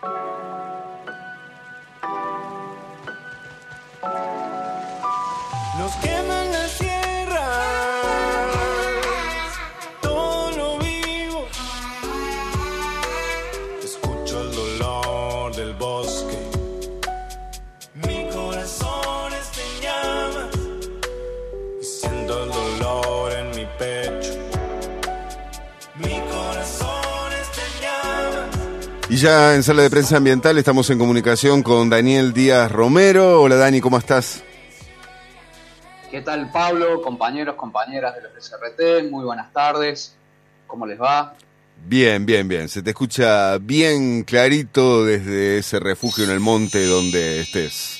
Nos queman las sierras, todo lo vivo. Escucho el dolor del bosque. Mi corazón está en llamas y siento el dolor en mi pecho. Mi corazón está en llamas. Y ya en Sala de Prensa Ambiental estamos en comunicación con Daniel Díaz Romero. Hola Dani, ¿cómo estás? ¿Qué tal, Pablo? Compañeros, compañeras de los SRT, muy buenas tardes. ¿Cómo les va? Bien, bien, bien. Se te escucha bien clarito desde ese refugio en el monte donde estés.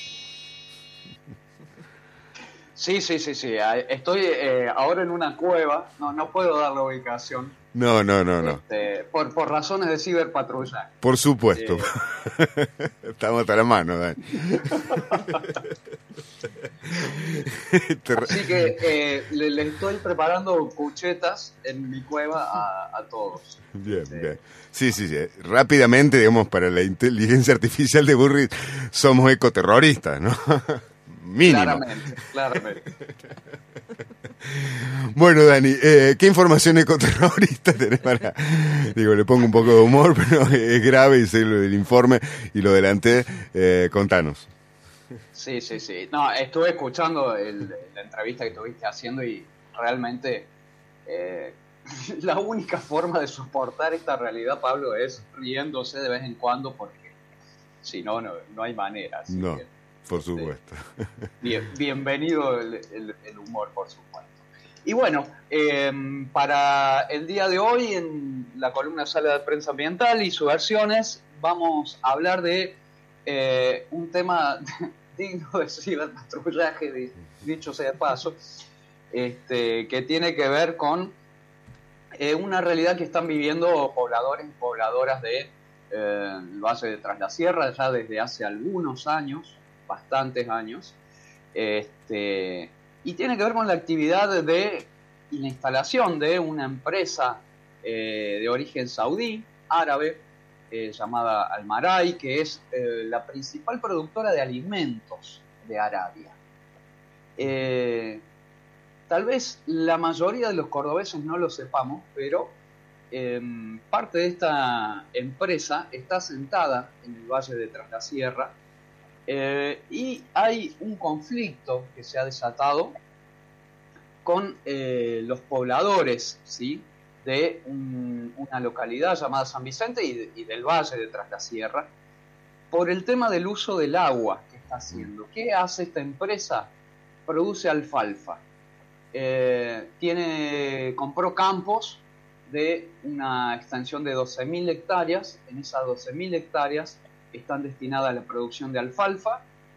Sí. Estoy ahora en una cueva. No puedo dar la ubicación. No. Por razones de ciberpatrullaje. Por supuesto. Estamos hasta la mano, Dani. Así que le estoy preparando cuchetas en mi cueva a todos. Bien. Sí. Rápidamente, digamos, para la inteligencia artificial de Burris, somos ecoterroristas, ¿no? Mínimo. Claramente. Bueno, Dani, ¿qué información ecoterrorista tenés para...? Digo, le pongo un poco de humor, pero es grave y sé lo del informe y lo adelanté. Contanos. Sí. No, estuve escuchando la entrevista que estuviste haciendo y realmente la única forma de soportar esta realidad, Pablo, es riéndose de vez en cuando porque si no hay manera. Así No, que, por supuesto. Bienvenido el humor, por supuesto. Y bueno, para el día de hoy en la columna Sala de Prensa Ambiental y Subversiones vamos a hablar de un tema digno de ciberpatrullaje, dicho sea de paso, que tiene que ver con una realidad que están viviendo pobladores y pobladoras de el Valle de Tras la Sierra ya desde hace algunos años, bastantes años, y tiene que ver con la actividad de la instalación de una empresa de origen saudí, árabe, llamada Almarai, que es la principal productora de alimentos de Arabia. Tal vez la mayoría de los cordobeses no lo sepamos, pero parte de esta empresa está asentada en el Valle de Tras la Sierra, y hay un conflicto que se ha desatado con los pobladores, ¿sí?, de una localidad llamada San Vicente y del Valle de Tras la Sierra por el tema del uso del agua que está haciendo. ¿Qué hace esta empresa? Produce alfalfa. Compró campos de una extensión de 12.000 hectáreas. En esas 12.000 hectáreas están destinadas a la producción de alfalfa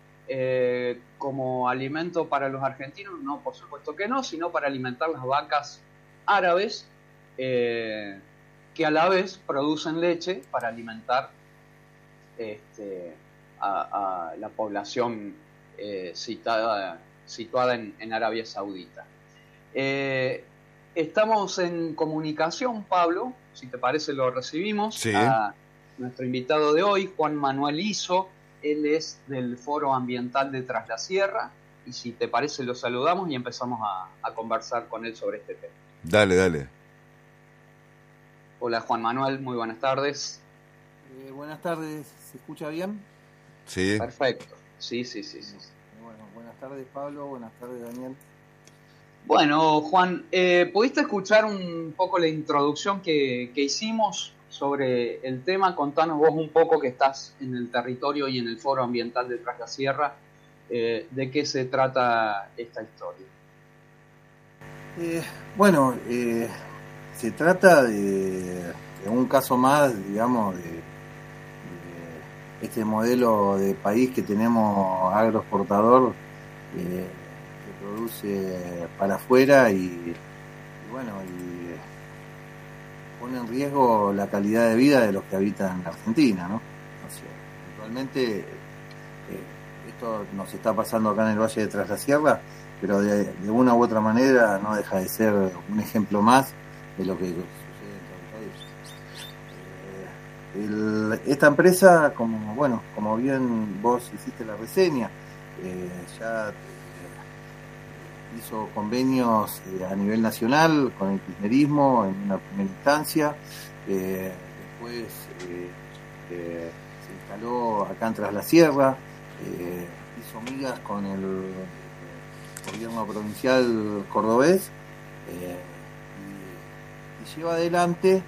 como alimento para los argentinos. No, por supuesto que no, sino para alimentar las vacas árabes que a la vez producen leche para alimentar a la población situada en Arabia Saudita. Estamos en comunicación, Pablo, si te parece lo recibimos, sí, a nuestro invitado de hoy, Juan Manuel Iso. Él es del Foro Ambiental de Tras la Sierra y si te parece lo saludamos y empezamos a conversar con él sobre este tema. Dale. Hola Juan Manuel, muy buenas tardes. Buenas tardes, ¿se escucha bien? Sí. Perfecto, sí. Bueno, buenas tardes Pablo, buenas tardes Daniel. Bueno, Juan, ¿pudiste escuchar un poco la introducción que hicimos sobre el tema? Contanos vos un poco, que estás en el territorio y en el Foro Ambiental de Tras la Sierra, de qué se trata esta historia. Se trata de un caso más, digamos, de este modelo de país que tenemos agroexportador, que produce para afuera y pone en riesgo la calidad de vida de los que habitan en Argentina, ¿no? O sea, actualmente esto nos está pasando acá en el Valle de Tras la Sierra, pero de una u otra manera no deja de ser un ejemplo más de lo que sucede en todo el país. esta empresa, como bien vos hiciste la reseña, ya hizo convenios a nivel nacional con el kirchnerismo en una primera instancia, después se instaló acá en Tras la Sierra, hizo migas con el gobierno provincial cordobés, y lleva adelante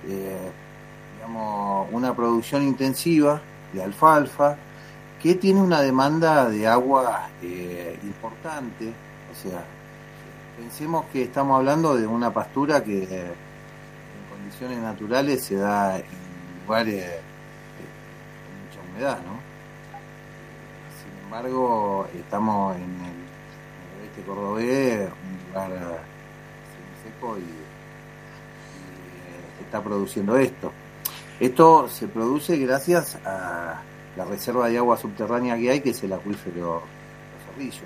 una producción intensiva de alfalfa que tiene una demanda de agua importante. O sea, pensemos que estamos hablando de una pastura que en condiciones naturales se da en lugares con mucha humedad, ¿no? Sin embargo, estamos en el oeste cordobés, un lugar seco y está produciendo esto. Esto se produce gracias a la reserva de agua subterránea que hay, que es el acuífero Los Cerrillos.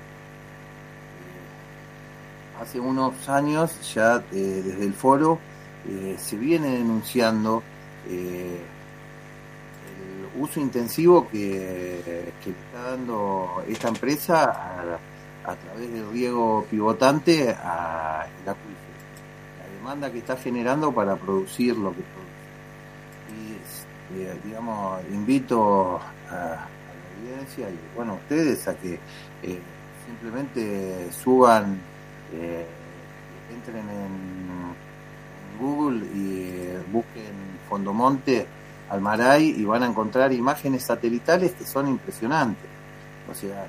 Hace unos años ya desde el foro se viene denunciando el uso intensivo que le está dando esta empresa a través del riego pivotante al acuífero. La demanda que está generando para producir lo que produce. Y invito a la audiencia y ustedes a que simplemente suban, entren en Google y busquen Fondomonte Almaray y van a encontrar imágenes satelitales que son impresionantes. O sea,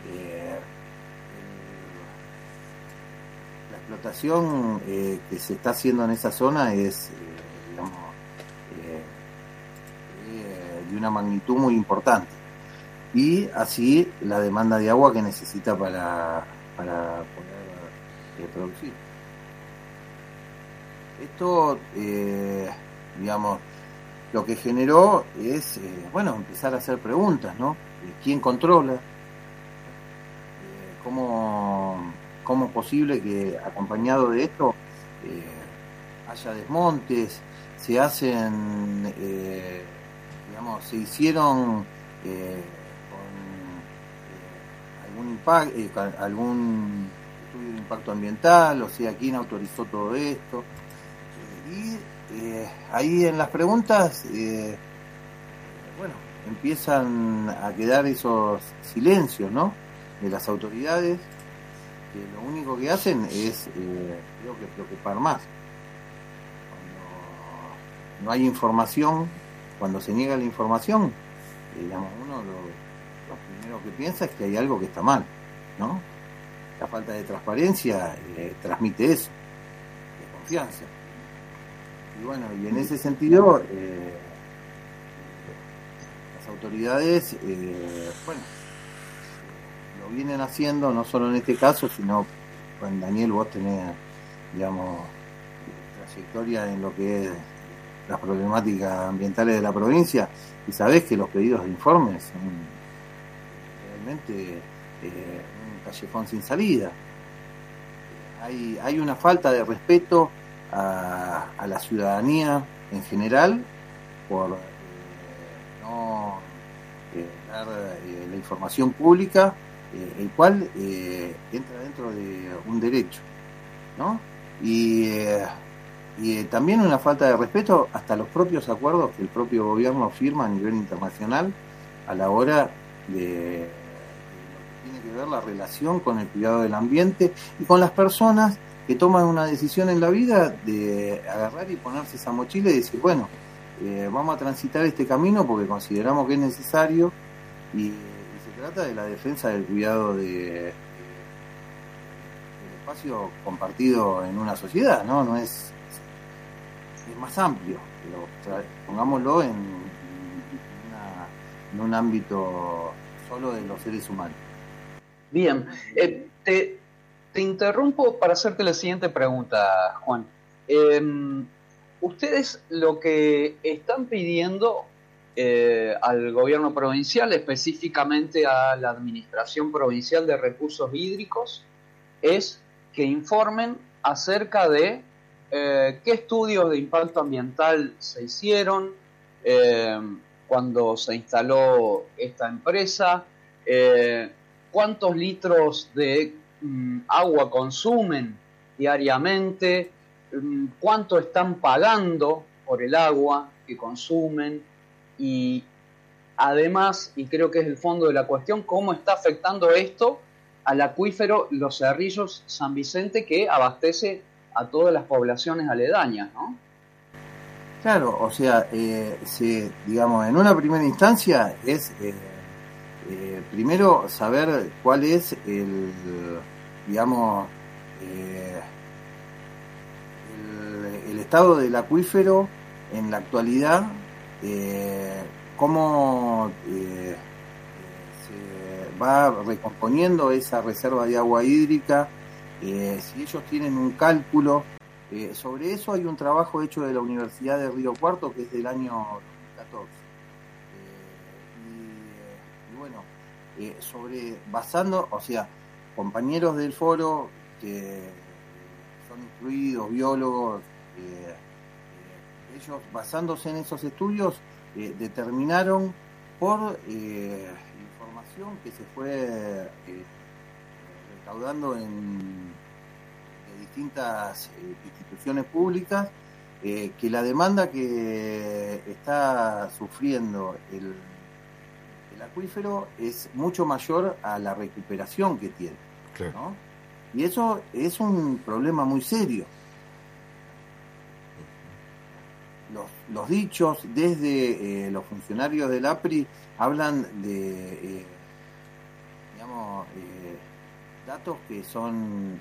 la explotación que se está haciendo en esa zona es de una magnitud muy importante, y así la demanda de agua que necesita para poder producir. Esto, lo que generó es, empezar a hacer preguntas, ¿no? ¿Quién controla? ¿Cómo es posible que acompañado de esto haya desmontes? Se hacen, se hicieron con algún estudio de impacto ambiental, o sea, quién autorizó todo esto. Y ahí en las preguntas, empiezan a quedar esos silencios, ¿no? De las autoridades, que lo único que hacen es, creo que preocupar más. Cuando no hay información, cuando se niega la información, uno lo primero que piensa es que hay algo que está mal, ¿no? La falta de transparencia transmite eso, desconfianza. Y en ese sentido, las autoridades, lo vienen haciendo, no solo en este caso, sino, Daniel, vos tenés, trayectoria en lo que es las problemáticas ambientales de la provincia, y sabés que los pedidos de informes son realmente un callejón sin salida. Hay una falta de respeto a la ciudadanía en general por no dar la información pública, el cual entra dentro de un derecho, ¿no? Y también una falta de respeto hasta los propios acuerdos que el propio gobierno firma a nivel internacional a la hora de lo que tiene que ver la relación con el cuidado del ambiente y con las personas que toman una decisión en la vida de agarrar y ponerse esa mochila y decir, vamos a transitar este camino porque consideramos que es necesario, y se trata de la defensa del cuidado del espacio compartido en una sociedad, ¿no? No es más amplio, pero pongámoslo en un ámbito solo de los seres humanos. Bien, te interrumpo para hacerte la siguiente pregunta, Juan. Ustedes lo que están pidiendo al gobierno provincial, específicamente a la Administración Provincial de Recursos Hídricos, es que informen acerca de qué estudios de impacto ambiental se hicieron, cuando se instaló esta empresa, cuántos litros de agua consumen diariamente, cuánto están pagando por el agua que consumen y además, y creo que es el fondo de la cuestión, cómo está afectando esto al acuífero Los Cerrillos San Vicente, que abastece a todas las poblaciones aledañas, ¿no? Claro, o sea, digamos, en una primera instancia es primero saber cuál es digamos, el estado del acuífero en la actualidad, cómo se va recomponiendo esa reserva de agua hídrica, si ellos tienen un cálculo. Sobre eso hay un trabajo hecho de la Universidad de Río Cuarto, que es del año 2014. Y bueno, basando, o sea, compañeros del foro que son instruidos, biólogos, ellos basándose en esos estudios determinaron por información que se fue recaudando de distintas instituciones públicas, que la demanda que está sufriendo el acuífero es mucho mayor a la recuperación que tiene, claro, ¿no? Y eso es un problema muy serio. Los dichos desde los funcionarios del APRI hablan de digamos, datos que son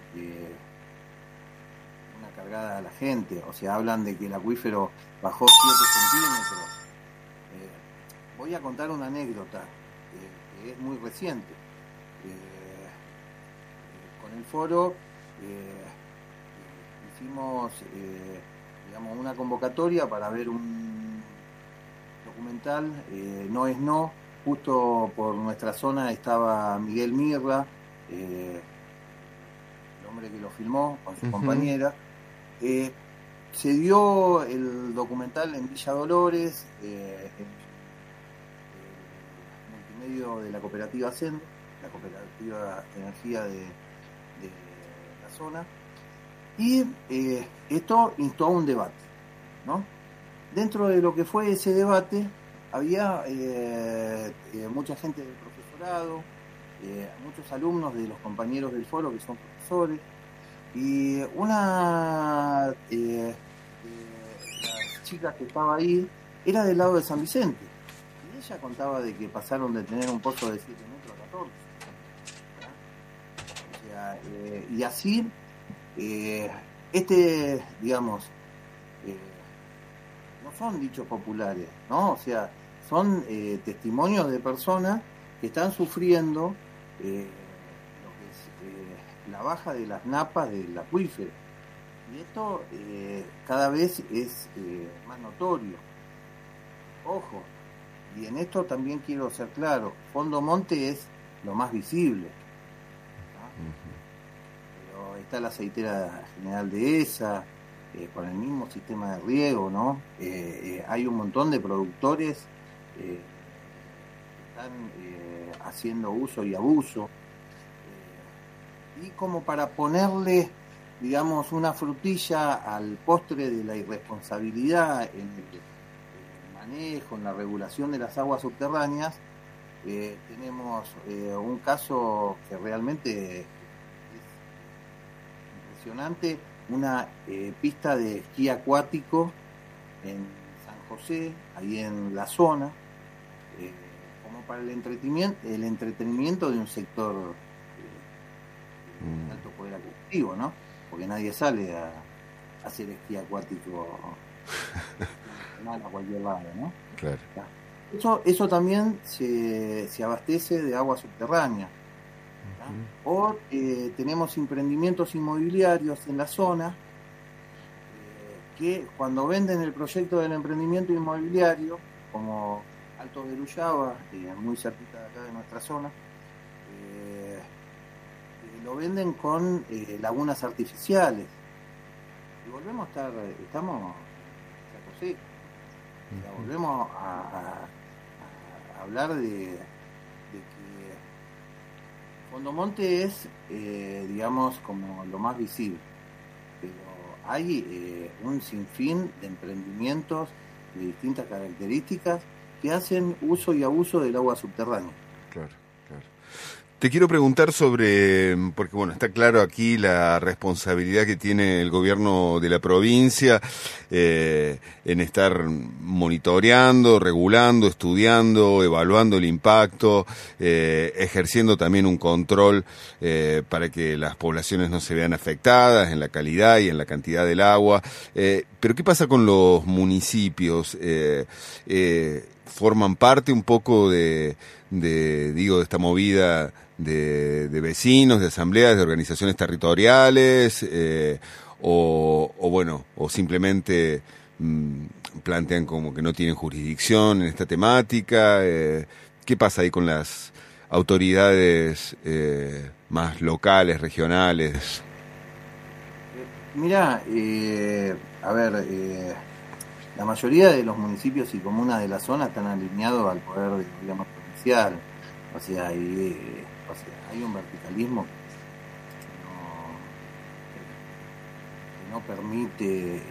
una cargada a la gente. O sea, hablan de que el acuífero bajó 7 centímetros. Voy a contar una anécdota que es muy reciente. Con el foro hicimos digamos, una convocatoria para ver un documental, No es No. Justo por nuestra zona estaba Miguel Mirra, el hombre que lo filmó con su compañera. Se dio el documental en Villa Dolores, en multimedio de la cooperativa CEN, la cooperativa de energía de la zona, y esto instó a un debate, ¿no? Dentro de lo que fue ese debate había mucha gente del profesorado, muchos alumnos de los compañeros del foro que son profesores, y una de las chicas que estaba ahí era del lado de San Vicente, y ella contaba de que pasaron de tener un pozo de 7 metros a 14, ¿verdad? O sea, y así digamos, no son dichos populares, ¿no? O sea, son testimonios de personas que están sufriendo lo que es la baja de las napas del acuífero. Y esto cada vez es más notorio. Ojo, y en esto también quiero ser claro, Fondo Monte es lo más visible, ¿no? Pero está la aceitera general de ESA, con el mismo sistema de riego, ¿no? Hay un montón de productores que están haciendo uso y abuso, y como para ponerle, digamos, una frutilla al postre de la irresponsabilidad en el manejo, en la regulación de las aguas subterráneas, tenemos un caso que realmente es impresionante, una pista de esquí acuático en San José, ahí en la zona, como para el entretenimiento de un sector de alto poder adquisitivo, ¿no? Porque nadie sale a hacer esquí acuático a cualquier lado, ¿no? Claro. Eso también se abastece de agua subterránea. O tenemos emprendimientos inmobiliarios en la zona que cuando venden el proyecto del emprendimiento inmobiliario, como Alto de Luyaba, muy cerquita de acá de nuestra zona, lo venden con lagunas artificiales. Y volvemos a estamos en San José. Volvemos a hablar de que Fondomonte es, digamos, como lo más visible, pero hay un sinfín de emprendimientos de distintas características que hacen uso y abuso del agua subterránea. Claro, claro. Te quiero preguntar sobre, porque bueno, está claro aquí la responsabilidad que tiene el gobierno de la provincia en estar monitoreando, regulando, estudiando, evaluando el impacto, ejerciendo también un control para que las poblaciones no se vean afectadas en la calidad y en la cantidad del agua. Pero ¿qué pasa con los municipios? ¿Forman parte un poco de esta movida de vecinos, de asambleas, de organizaciones territoriales, o simplemente plantean como que no tienen jurisdicción en esta temática? ¿Qué pasa ahí con las autoridades más locales, regionales? Mirá, a ver, la mayoría de los municipios y comunas de la zona están alineados al poder del gobierno provincial. O sea, hay un verticalismo que no permite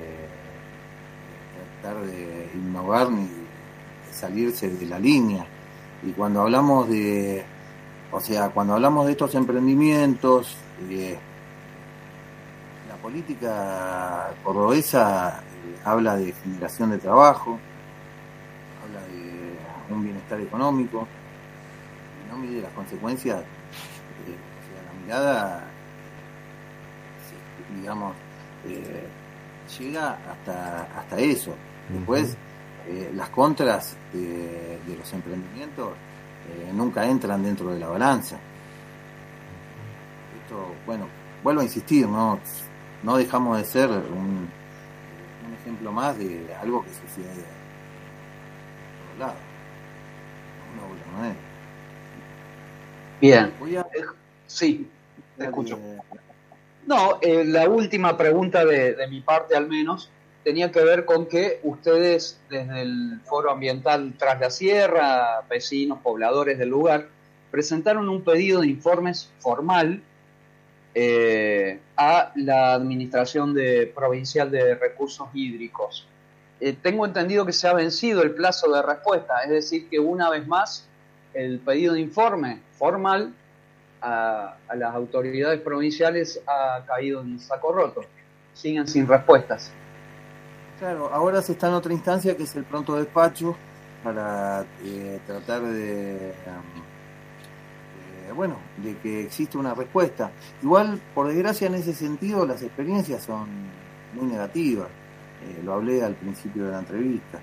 tratar de innovar ni de salirse de la línea. Y cuando hablamos de estos emprendimientos, la política cordobesa habla de generación de trabajo, habla de un bienestar económico, y no mide las consecuencias. La mirada, digamos, llega hasta eso. Después, las contras de los emprendimientos nunca entran dentro de la balanza. Esto, bueno, vuelvo a insistir, no dejamos de ser un ejemplo más de algo que sucede a todos lados. No es. Bien. Sí, te escucho. No, la última pregunta de mi parte al menos tenía que ver con que ustedes desde el Foro Ambiental Tras la Sierra, vecinos, pobladores del lugar, presentaron un pedido de informes formal a la Administración Provincial de Recursos Hídricos. Tengo entendido que se ha vencido el plazo de respuesta, es decir, que una vez más el pedido de informe formal a las autoridades provinciales ha caído en saco roto. Siguen sin respuestas. Claro, ahora se está en otra instancia que es el pronto despacho para tratar de que exista una respuesta. Igual, por desgracia, en ese sentido, las experiencias son muy negativas. Lo hablé al principio de la entrevista.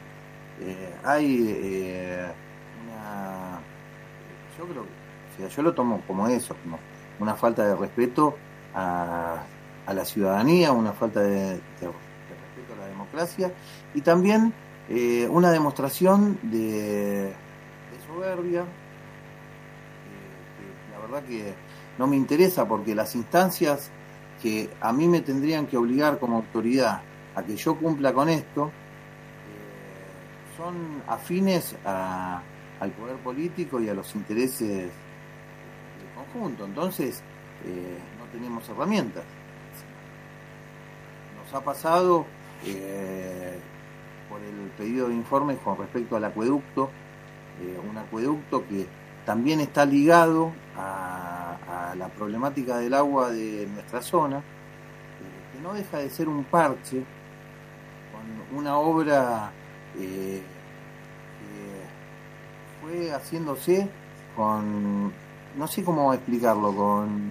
Yo lo tomo como eso, como una falta de respeto a la ciudadanía, una falta de respeto a la democracia y también una demostración de soberbia. La verdad que no me interesa, porque las instancias que a mí me tendrían que obligar como autoridad a que yo cumpla con esto son afines al poder político y a los intereses del conjunto. Entonces no tenemos herramientas. Nos ha pasado por el pedido de informes con respecto al acueducto, un acueducto que también está ligado a la problemática del agua de nuestra zona, que no deja de ser un parche con una obra que fue haciéndose con, no sé cómo explicarlo, con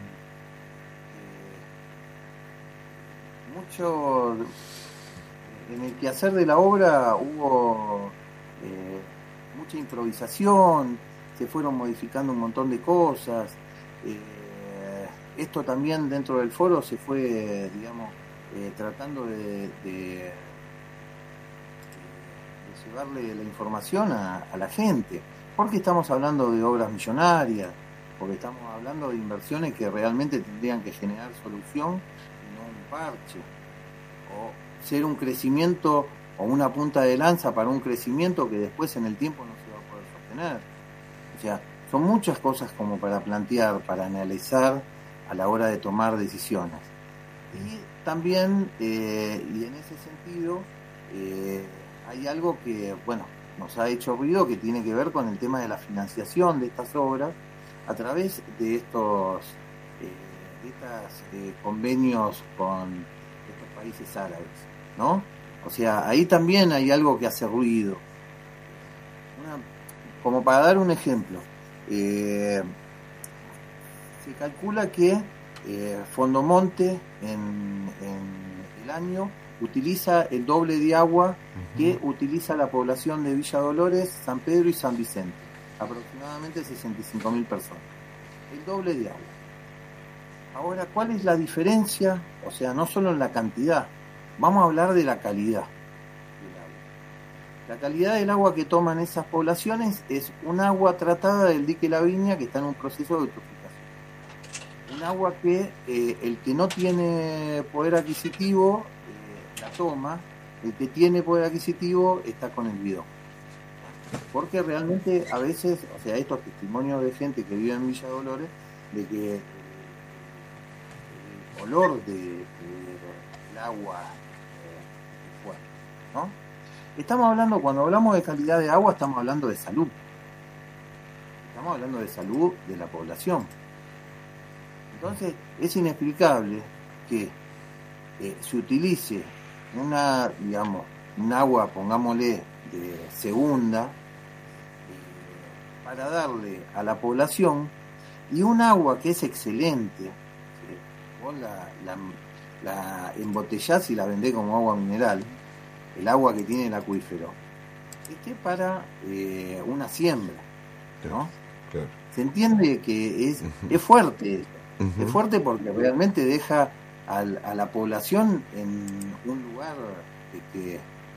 mucho, en el quehacer de la obra hubo mucha improvisación, se fueron modificando un montón de cosas. Esto también dentro del foro se fue, digamos, tratando de llevarle la información a la gente, porque estamos hablando de obras millonarias, porque estamos hablando de inversiones que realmente tendrían que generar solución y no un parche, o ser un crecimiento o una punta de lanza para un crecimiento que después en el tiempo no se va a poder sostener. O sea, son muchas cosas como para plantear, para analizar a la hora de tomar decisiones. Y también, y en ese sentido, hay algo que, bueno, nos ha hecho ruido, que tiene que ver con el tema de la financiación de estas obras a través de estos convenios con estos países árabes, ¿no? O sea, ahí también hay algo que hace ruido. Como para dar un ejemplo, se calcula que Fondomonte en el año utiliza el doble de agua que utiliza la población de Villa Dolores, San Pedro y San Vicente, aproximadamente 65.000 personas. El doble de agua. Ahora, ¿cuál es la diferencia? O sea, no solo en la cantidad, vamos a hablar de la calidad del agua. La calidad del agua que toman esas poblaciones es un agua tratada del dique La Viña que está en un proceso de eutrofización. Un agua que el que no tiene poder adquisitivo la toma, el que tiene poder adquisitivo está con el bidón. Porque realmente a veces, o sea, estos testimonios de gente que vive en Villa Dolores, de que el olor del agua es fuerte, ¿no? Estamos hablando, cuando hablamos de calidad de agua, estamos hablando de salud. Estamos hablando de salud de la población. Entonces, es inexplicable que se utilice un agua, pongámosle, de segunda, para darle a la población, y un agua que es excelente, vos la embotellás y la vendés como agua mineral, el agua que tiene el acuífero, para una siembra, ¿no? Claro. Se entiende que es fuerte eso. Es fuerte porque realmente deja a la población en un lugar de que,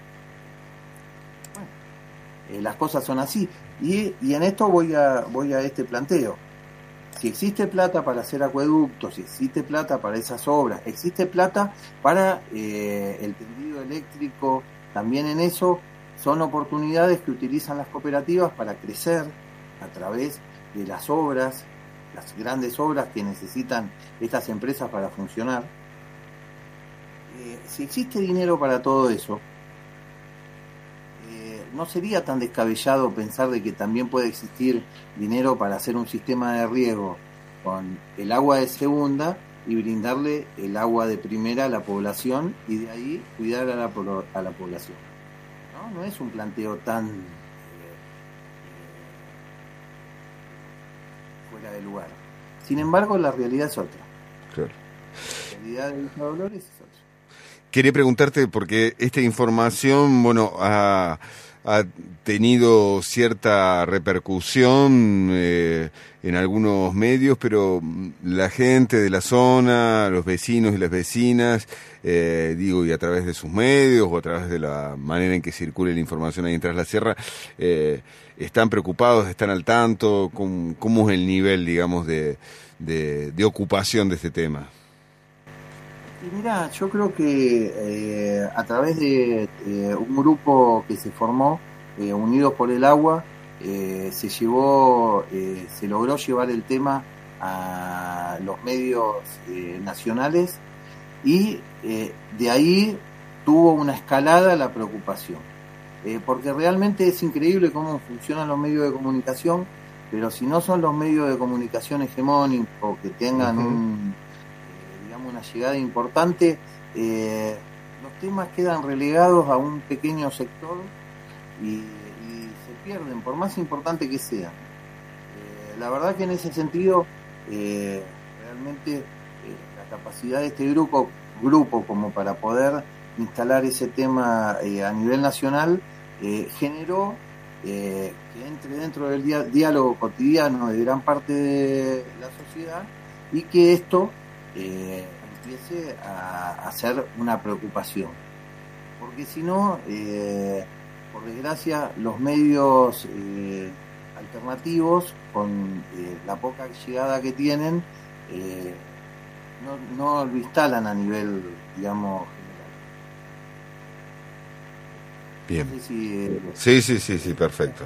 bueno, las cosas son así. Y en esto voy a este planteo. Si existe plata para hacer acueductos, si existe plata para esas obras, existe plata para el tendido eléctrico, también en eso son oportunidades que utilizan las cooperativas para crecer a través de las obras, las grandes obras que necesitan estas empresas para funcionar. Si existe dinero para todo eso, no sería tan descabellado pensar de que también puede existir dinero para hacer un sistema de riego con el agua de segunda y brindarle el agua de primera a la población y de ahí cuidar a la población. No es un planteo tan fuera de lugar. Sin embargo, la realidad es otra. Claro. La realidad de Villa Dolores es otra. Quería preguntarte, porque esta información, bueno, ha tenido cierta repercusión en algunos medios, pero la gente de la zona, los vecinos y las vecinas, y a través de sus medios o a través de la manera en que circule la información ahí en Tras la Sierra, están preocupados, están al tanto. ¿Cómo es el nivel, digamos, de ocupación de este tema? Y mirá, yo creo que a través de un grupo que se formó, Unidos por el Agua, se logró llevar el tema a los medios nacionales y de ahí tuvo una escalada la preocupación. Porque realmente es increíble cómo funcionan los medios de comunicación, pero si no son los medios de comunicación hegemónicos que tengan una llegada importante, los temas quedan relegados a un pequeño sector y se pierden, por más importante que sean. La verdad que en ese sentido, realmente la capacidad de este grupo como para poder instalar ese tema a nivel nacional, generó que entre dentro del diálogo cotidiano de gran parte de la sociedad y que esto empiece a ser una preocupación, porque si no, por desgracia, los medios alternativos, con la poca llegada que tienen, no lo instalan a nivel, digamos, general. Bien. No sé si, sí, perfecto.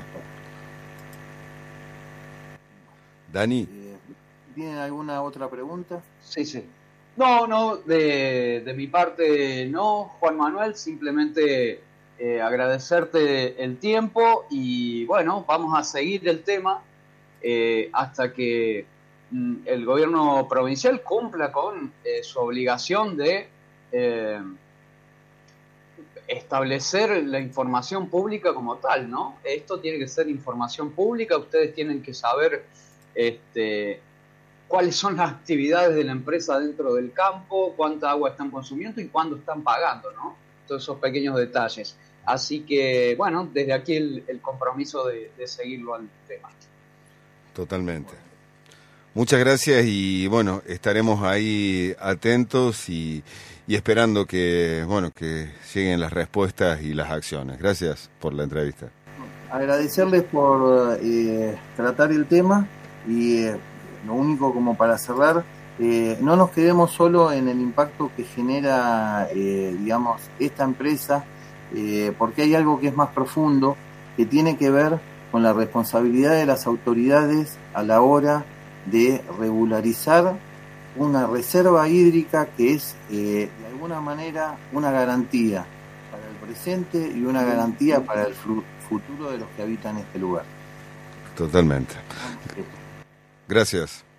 Dani. ¿Tienen alguna otra pregunta? Sí. No, de mi parte no, Juan Manuel, simplemente agradecerte el tiempo y bueno, vamos a seguir el tema hasta que el gobierno provincial cumpla con su obligación de establecer la información pública como tal, ¿no? Esto tiene que ser información pública, ustedes tienen que saber cuáles son las actividades de la empresa dentro del campo, cuánta agua están consumiendo y cuándo están pagando, ¿no? Todos esos pequeños detalles. Así que, bueno, desde aquí el compromiso de seguirlo al tema. Totalmente. Muchas gracias y, bueno, estaremos ahí atentos y esperando que lleguen las respuestas y las acciones. Gracias por la entrevista. Agradecerles por tratar el tema y lo único como para cerrar, no nos quedemos solo en el impacto que genera, esta empresa, porque hay algo que es más profundo, que tiene que ver con la responsabilidad de las autoridades a la hora de regularizar una reserva hídrica que es, de alguna manera, una garantía para el presente y una garantía para el futuro de los que habitan este lugar. Totalmente. Gracias.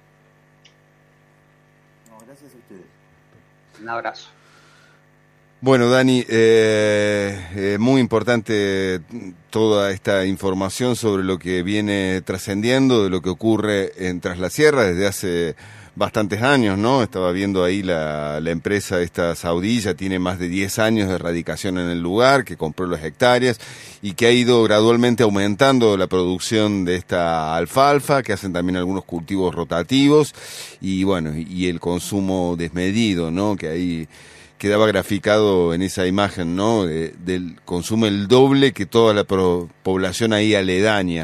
No, gracias a ustedes. Un abrazo. Bueno, Dani, muy importante toda esta información sobre lo que viene trascendiendo, de lo que ocurre en Tras la Sierra desde hace bastantes años, ¿no? Estaba viendo ahí la empresa esta saudí, ya tiene más de 10 años de radicación en el lugar, que compró las hectáreas y que ha ido gradualmente aumentando la producción de esta alfalfa, que hacen también algunos cultivos rotativos y bueno, y el consumo desmedido, ¿no? Que ahí quedaba graficado en esa imagen, ¿no? Del consumo el doble que toda la población ahí aledaña.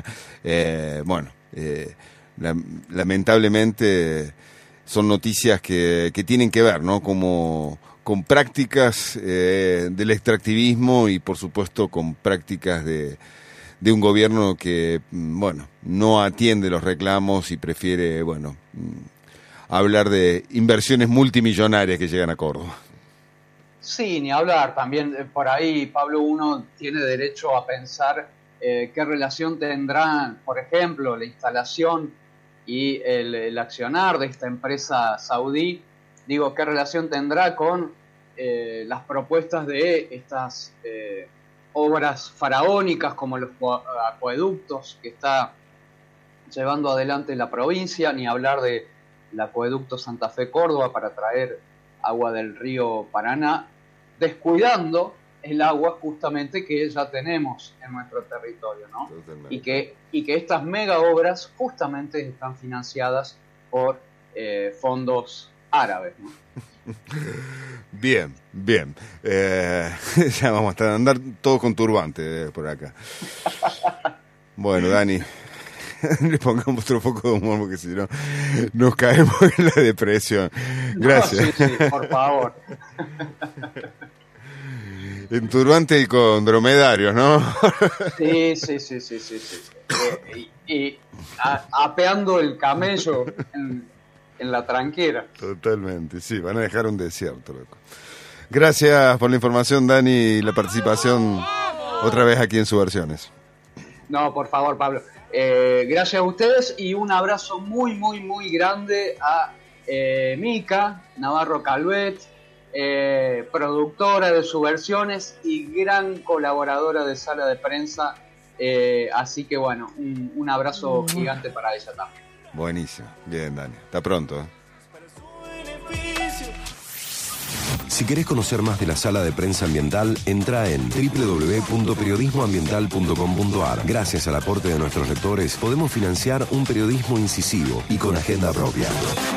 Lamentablemente son noticias que tienen que ver, ¿no? Como con prácticas del extractivismo y por supuesto con prácticas de un gobierno que, no atiende los reclamos y prefiere, hablar de inversiones multimillonarias que llegan a Córdoba. Sí, ni hablar. También por ahí, Pablo, uno tiene derecho a pensar qué relación tendrán, por ejemplo, la instalación y el accionar de esta empresa saudí. Digo, qué relación tendrá con las propuestas de estas obras faraónicas como los acueductos que está llevando adelante la provincia, ni hablar del acueducto Santa Fe Córdoba para traer agua del río Paraná, descuidando el agua justamente que ya tenemos en nuestro territorio, ¿no? Y que estas mega obras justamente están financiadas por fondos árabes, ¿no? Bien. Ya vamos a andar todos con turbante por acá. Bueno, Dani, le pongamos otro poco de humor porque si no nos caemos en la depresión. Gracias. No, sí, por favor. En turbante y con dromedarios, ¿no? Sí. Y apeando el camello en la tranquera. Totalmente, sí, van a dejar un desierto, loco. Gracias por la información, Dani, y la participación otra vez aquí en Subversiones. No, por favor, Pablo. Gracias a ustedes y un abrazo muy, muy, muy grande a Mica Navarro Calvet, productora de Subversiones y gran colaboradora de Sala de Prensa. Así que bueno, un abrazo gigante para ella también. Buenísimo. Bien, Dani. Hasta pronto. Si querés conocer más de la Sala de Prensa Ambiental, entra en www.periodismoambiental.com.ar. Gracias al aporte de nuestros lectores, podemos financiar un periodismo incisivo y con agenda propia.